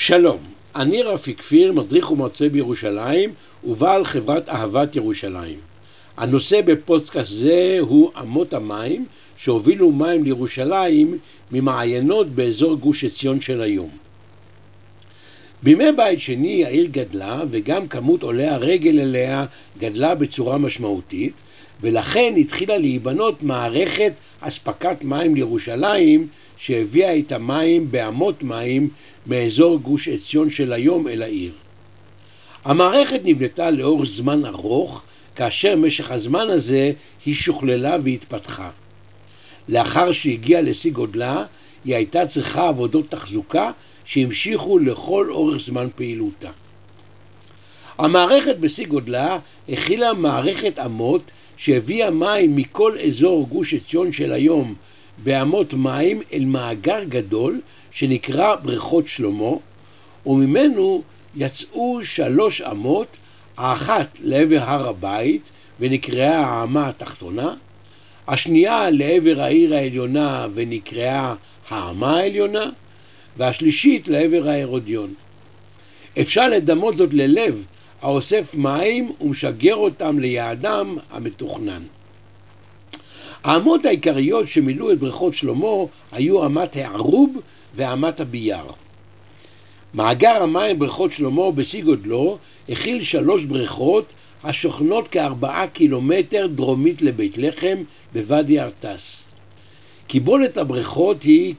שלום, אני רפי כפיר, מדריך ומרצה בירושלים ובעל חברת אהבת ירושלים. הנושא בפודקאסט זה הוא אמות המים שהובילו מים לירושלים ממעיינות באזור גוש עציון של היום. בימי בית שני העיר גדלה וגם כמות עולי הרגל אליה גדלה בצורה משמעותית, ולכן התחילה להיבנות מערכת אספקת מים לירושלים שהביאה את המים באמות מים מאזור גוש עציון של היום אל העיר. המערכת נבנתה לאורך זמן ארוך, כאשר משך הזמן הזה היא שוכללה והתפתחה. לאחר שהגיעה לשיא גודלה, היא הייתה צריכה עבודות תחזוקה שהמשיכו לכל אורך זמן פעילותה. המערכת בשיא גודלה הכילה מערכת אמות שהביאה מים מכל אזור גוש עציון של היום באמות מים אל מאגר גדול שנקרא בריכות שלמה, וממנו יצאו 3 אמות, האחת לעבר הר הבית ונקראה האמה התחתונה, השנייה לעבר העיר העליונה ונקראה האמה העליונה, והשלישית לעבר ההרודיון. אפשר לדמות זאת ללב האוסף מים ומשגר אותם ליעדם המתוכנן. האמות העיקריות שמילאו את בריכות שלמה היו אמת הערוב ואמת הבייר. מאגר המים בריכות שלמה בשיא גודלו הכיל 3 בריכות השוכנות כ4 קילומטר דרומית לבית לחם בוואדי ארטס. קיבולת הבריכות היא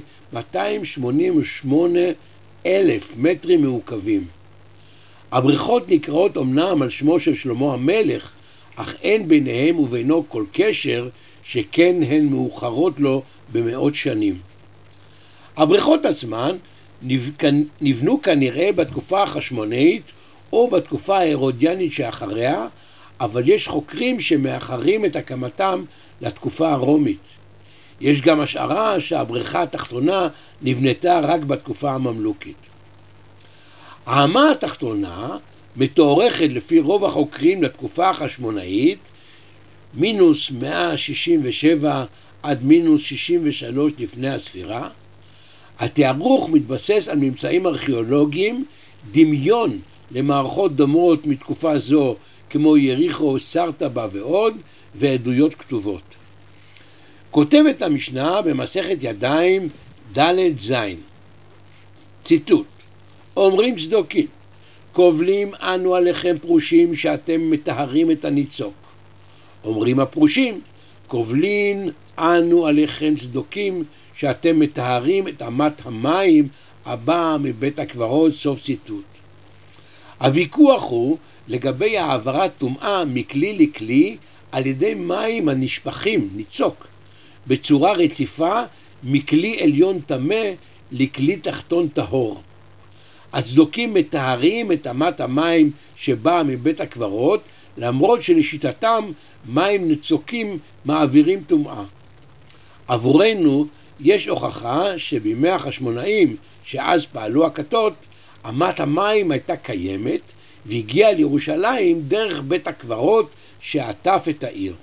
כ-288,000 מטרים מעוקבים. הבריכות נקראות אמנם על שמו של שלמה המלך, אך אין ביניהם ובינו כל קשר, שכן הן מאוחרות לו במאות שנים. הבריכות עצמן נבנו כנראה בתקופה החשמונאית או בתקופה ההרודיאנית שאחריה, אבל יש חוקרים שמאחרים את הקמתם לתקופה הרומית. יש גם השערה שהבריכה התחתונה נבנתה רק בתקופה הממלוכית. האמה התחתונה מתוארכת לפי רוב החוקרים לתקופה החשמונאית, מינוס 167 עד מינוס 63 לפני הספירה. התיארוך מתבסס על ממצאים ארכיאולוגיים, דמיון למערכות דומות מתקופה זו כמו יריחו, סרטבה ועוד, ועדויות כתובות. כותבת המשנה במסכת ידיים ד' ז', ציטוט: אומרים צדוקים, קובלים אנו עליכם פרושים שאתם מטהרים את הניצוק. אומרים הפרושים, קובלין אנו עליכם צדוקים שאתם מטהרים את אמת המים הבאה מבית הקברות. סוף ציטוט. הוויכוח הוא לגבי העברת טומאה מכלי לכלי על ידי מים הנשפכים, ניצוק, בצורה רציפה מכלי עליון טמא לכלי תחתון טהור. הצדוקים מטהרים את אמת המים שבאה מבית הקברות, למרות שלשיטתם מים ניצוקים מעבירים טומאה. עבורנו יש הוכחה שבימי החשמונאים, שאז פעלו הכתות, אמת המים הייתה קיימת והגיעה לירושלים דרך בית הקברות שעטף את העיר.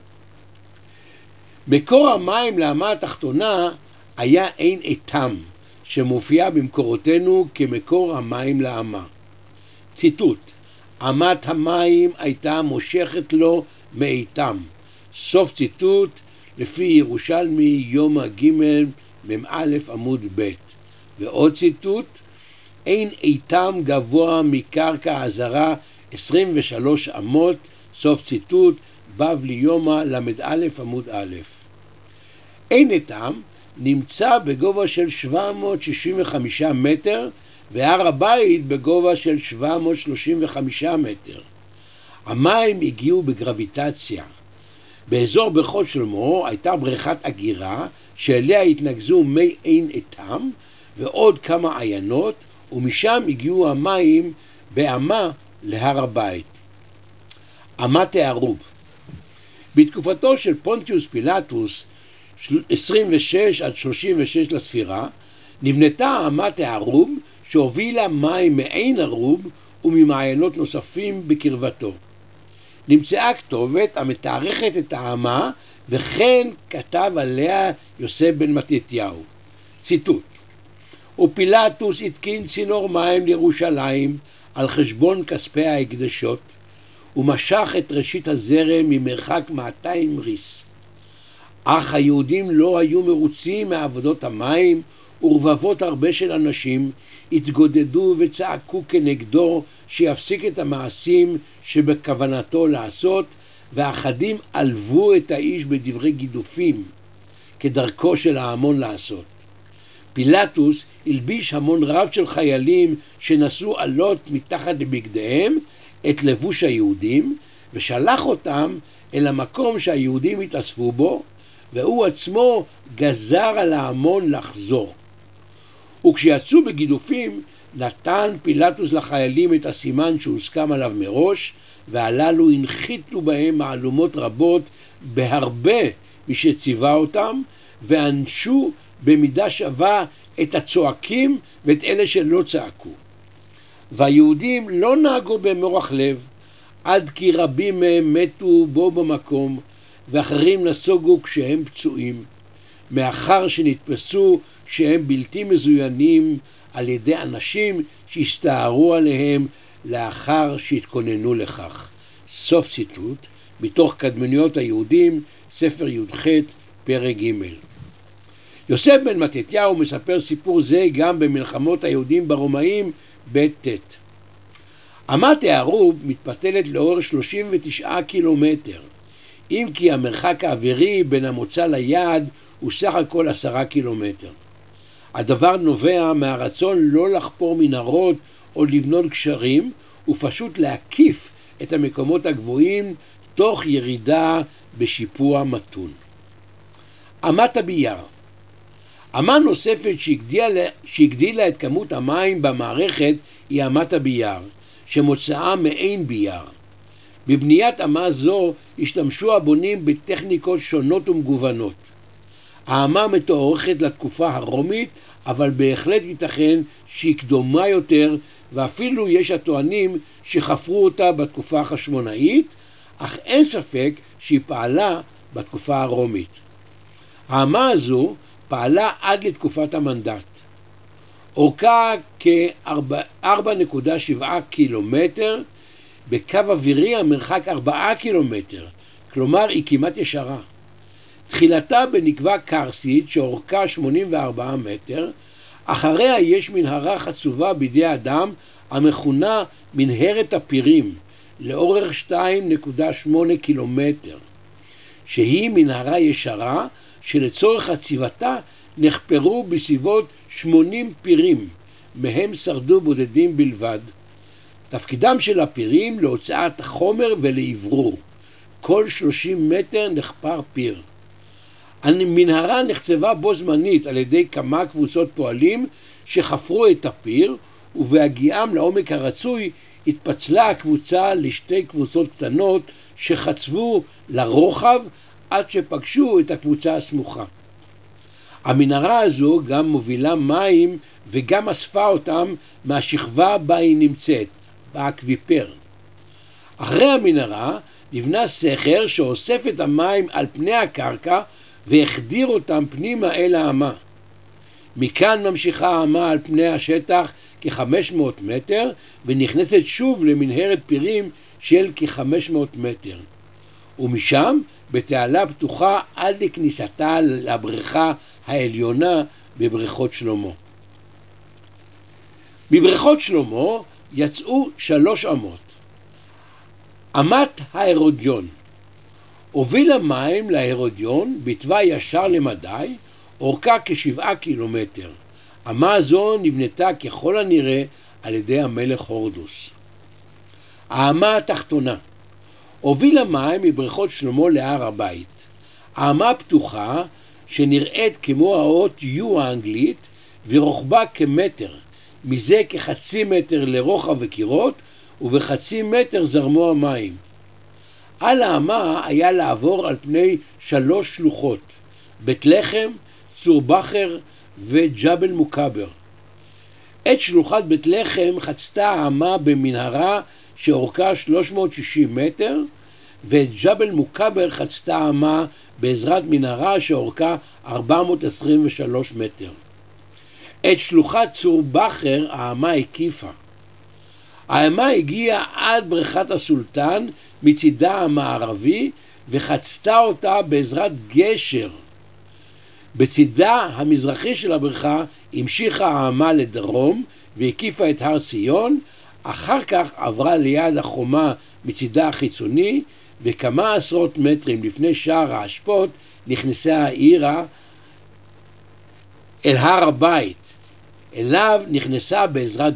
מקור המים לאמה התחתונה היה עין איתם, שמופיע במקורותינו כמקור המים לאמה. ציטוט: אמת המים הייתה מושכת לו מאיתם. סוף ציטוט, לפי ירושלמי יום ג' מ"א עמוד ב'. ועוד ציטוט: עין איתם גבוה מקרקע הזרה 23 אמות. סוף ציטוט, בבלי יומא ל"א עמוד א'. עין איתם נמצא בגובה של 765 מטר והר הבית בגובה של 735 מטר. המים הגיעו בגרביטציה. באזור בריכות שלמה הייתה בריכת אגירה שאליה התנקזו מי עין איתם ועוד כמה עיינות, ומשם הגיעו המים באמה להר הבית. אמת הערוב. בתקופתו של פונטיוס פילטוס 26 עד 36 לספירה נבנתה אמת הערוב שהובילה מים מעין ערוב וממעיינות נוספים בקרבתו. נמצאה כתובת המתארכת את האמה, וכן כתב עליה יוסף בן מתתיהו. ציטוט: ופילטוס התקין צינור מים לירושלים על חשבון כספי ההקדשות, ומשך את ראשית הזרם ממרחק 200 ריס. אך היהודים לא היו מרוצים מעבודות המים, ורבבות הרבה של אנשים התגודדו וצעקו כנגדו שיפסיק את המעשים שבכוונתו לעשות, ואחדים עלבו את האיש בדברי גידופים, כדרכו של ההמון לעשות. פילטוס הלביש המון רב של חיילים שנשאו עלות מתחת לבגדיהם את לבוש היהודים, ושלח אותם אל המקום שהיהודים התאספו בו, והוא עצמו גזר על ההמון לחזור. וכשיצאו בגידופים, נתן פילטוס לחיילים את הסימן שהוסכם עליו מראש, והללו הנחיתו בהם מהלומות רבות בהרבה משציווה אותם, ואנשו במידה שווה את הצועקים ואת אלה שלא צעקו. והיהודים לא נהגו במורח לב, עד כי רבים מהם מתו בו במקום, ואחרים נסוגו כשהם פצועים, מאחר שנתפסו כשהם בלתי מזוינים על ידי אנשים שהסתערו עליהם לאחר שהתכוננו לכך. סוף ציטוט מתוך קדמוניות היהודים, ספר י"ח פרק ג'. יוסף בן מתתיהו מספר סיפור זה גם במלחמות היהודים ברומאים ב' ט'. אמת הערוב מתפתלת לאורך 39 קילומטר, אם כי המרחק האווירי בין המוצא ליעד הוא סך הכל 10 קילומטר. הדבר נובע מהרצון לא לחפור מנהרות או לבנות גשרים, ופשוט להקיף את המקומות הגבוהים תוך ירידה בשיפוע מתון. אמת הבייר. אמה נוספת שהגדילה את כמות המים במערכת היא אמת הבייר, שמוצאה מעין בייר. בבניית אמה זו השתמשו הבונים בטכניקות שונות ומגוונות. האמה מתוארכת לתקופה הרומית, אבל בהחלט ייתכן שהיא קדומה יותר, ואפילו יש הטוענים שחפרו אותה בתקופה החשמונאית, אך אין ספק שהיא פעלה בתקופה הרומית. האמה הזו פעלה עד לתקופת המנדט. אורכה כ-4.7 קילומטר, בקו אווירי המרחק 4 קילומטר, כלומר היא כמעט ישרה. תחילתה בנקבה קרסית שאורכה 84 מטר, אחריה יש מנהרה חצובה בידי אדם המכונה מנהרת הפירים, לאורך 2.8 קילומטר, שהיא מנהרה ישרה שלצורך הציבתה נחפרו בסביבות 80 פירים, מהם שרדו בודדים בלבד. תפקידם של הפירים להוצאת החומר ולעברור. כל 30 מטר נחפר פיר. המנהרה נחצבה בו זמנית על ידי כמה קבוצות פועלים שחפרו את הפיר, ובהגיעם לעומק הרצוי התפצלה הקבוצה לשתי קבוצות קטנות שחצבו לרוחב עד שפגשו את הקבוצה הסמוכה. המנהרה הזו גם מובילה מים וגם אספה אותם מהשכבה בה היא נמצאת, באקוויפר. אחרי המנהרה נבנה סכר שאוסף את המים על פני הקרקע והחדיר אותם פנימה אל האמה. מכאן ממשיכה האמה על פני השטח כ-500 מטר ונכנסת שוב למנהרת פירים של כ-500 מטר. ומשם בתעלה פתוחה עד לכניסתה לבריכה העליונה בבריכות שלמה. בבריכות שלמה יצאו 3 אמות. אמת ההרודיון. הוביל המים להרודיון בתוואי ישר למדי, אורכה כ7 קילומטר. אמה זו נבנתה ככל הנראה על ידי המלך הורדוס. האמה התחתונה. הוביל המים מבריכות שלמה להר הבית. האמה פתוחה שנראית כמו האות U האנגלית ורוחבה כמטר, מזה כ0.5 מטר לרוחב וקירות ובחצי מטר זרמו המים. על האמה היה לעבור על פני 3 שלוחות, בית לחם, צור בחר וג'בל מוקבר. את שלוחת בית לחם חצתה האמה במנהרה שאורכה 360 מטר, ואת ג'בל מוקבר חצתה האמה בעזרת מנהרה שאורכה 423 מטר. את שלוחת צור בחר האמה הקיפה. האמה הגיעה עד בריכת הסולטן מצידה המערבי וחצתה אותה בעזרת גשר. בצידה המזרחי של הבריכה המשיכה האמה לדרום והקיפה את הר ציון, אחר כך עברה ליד החומה מצידה החיצוני, וכמה עשרות מטרים לפני שער האשפות נכנסה העירה אל הר הבית. אליו נכנסה בעזרת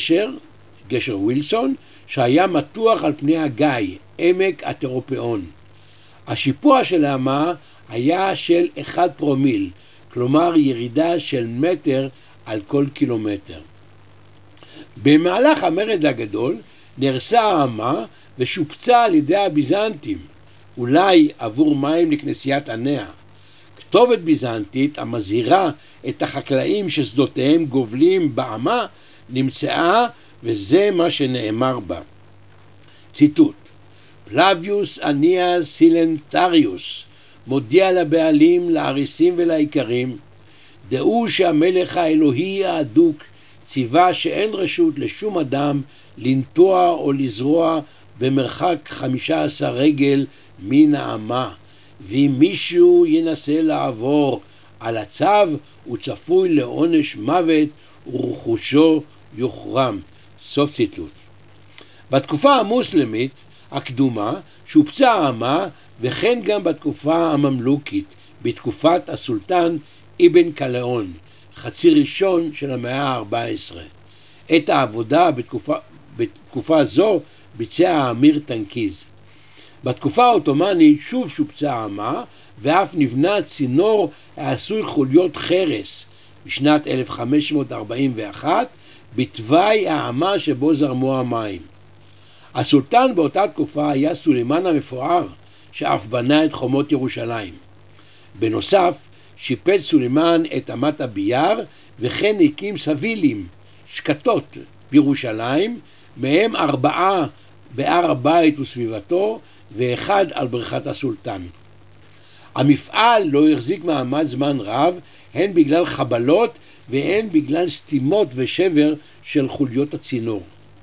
גשר ווילסון, שהיה מתוח על פני הגיא, עמק התירופאון. השיפוע של האמה היה של 1 פרומיל, כלומר ירידה של מטר על כל קילומטר. במהלך המרד הגדול נהרסה האמה ושופצה על ידי הביזנטים, אולי עבור מים לכנסיית עניה. כתובת ביזנטית המזהירה את החקלאים ששדותיהם גובלים באמה נמצאה, וזה מה שנאמר בה. ציטוט: פלביוס אניאס סילנטריוס מודיע לבעלים, לאריסים ולאיכרים, דעו שהמלך האלוהי האדוק ציווה שאין רשות לשום אדם לנטוע או לזרוע במרחק 15 רגל מן האמה, ואם מישהו ינסה לעבור על הצו הוא צפוי לעונש מוות ורכושו יוחרם. סוף ציטוט. בתקופה המוסלמית הקדומה שופצה האמה, וכן גם בתקופה הממלוכית, בתקופת הסולטן אבן קלאון, חצי ראשון של המאה ה-14. את העבודה בתקופה זו ביצע האמיר תנקיז. בתקופה העות'מאנית שוב שופצה האמה, ואף נבנה צינור העשוי חוליות חרס בשנת 1541 בתוואי האמה שבו זרמו המים. הסולטן באותה תקופה היה סולימן המפואר, שאף בנה את חומות ירושלים. בנוסף, שיפץ סולימן את אמת הביאר, וכן הקים סבילים, שקטות, בירושלים, מהם 4 בהר הבית וסביבתו, ו1 על בריכת הסולטן. המפעל לא החזיק מעמד זמן רב, הן בגלל חבלות והן בגלל סתימות ושבר של חוליות הצינור.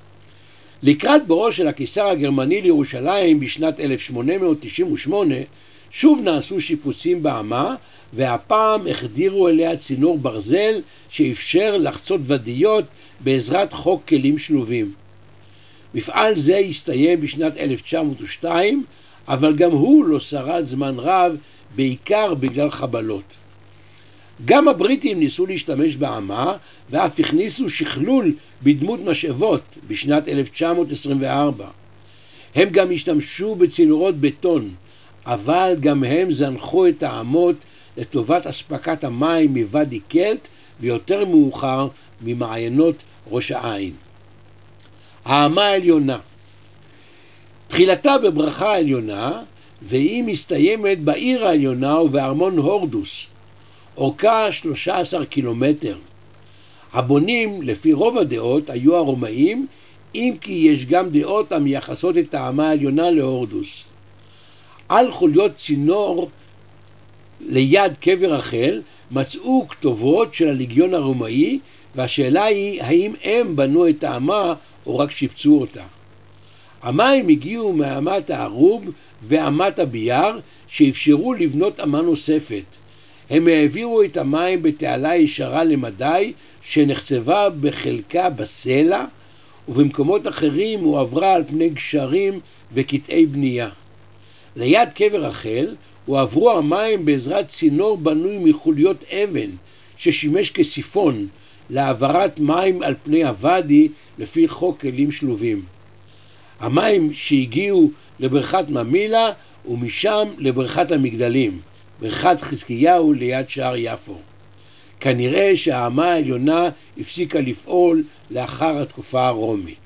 לקראת בואו של הקיסר הגרמני לירושלים בשנת 1898 שוב נעשו שיפוצים באמה, והפעם החדירו אליה צינור ברזל שאפשר לחצות ודיות בעזרת חוק כלים שלובים. מפעל זה הסתיים בשנת 1902, אבל גם הוא לא שרד זמן רב, בעיקר בגלל חבלות. גם הבריטים ניסו להשתמש באמה, ואף הכניסו שכלול בדמות משאבות בשנת 1924. הם גם השתמשו בצינורות בטון, אבל גם הם זנחו את האמות לטובת אספקת המים מוואדי קלט, ויותר מאוחר ממעיינות ראש העין. האמה העליונה, תחילתה בברכה העליונה, והיא מסתיימת בעיר העליונה ובארמון הורדוס. אורכה 13 קילומטר. הבונים לפי רוב הדעות היו הרומאים, אם כי יש גם דעות המייחסות את האמה העליונה להורדוס. על חוליות צינור ליד קבר רחל מצאו כתובות של הלגיון הרומאי, והשאלה היא האם הם בנו את האמה או רק שיפצו אותה. המים הגיעו מאמת הערוב ואמת הביאר, שאפשרו לבנות אמה נוספת. הם העבירו את המים בתעלה ישרה למדי שנחצבה בחלקה בסלע, ובמקומות אחרים הוא עברה על פני גשרים וקטעי בנייה. ליד קבר רחל הועברו המים בעזרת צינור בנוי מחוליות אבן ששימש כסיפון להעברת מים על פני הוואדי לפי חוק כלים שלובים. המים שהגיעו לבריכת ממילה ומשם לבריכת המגדלים, בריכת חזקיהו ליד שער יפו. כנראה שהאמה העליונה הפסיקה לפעול לאחר התקופה הרומית.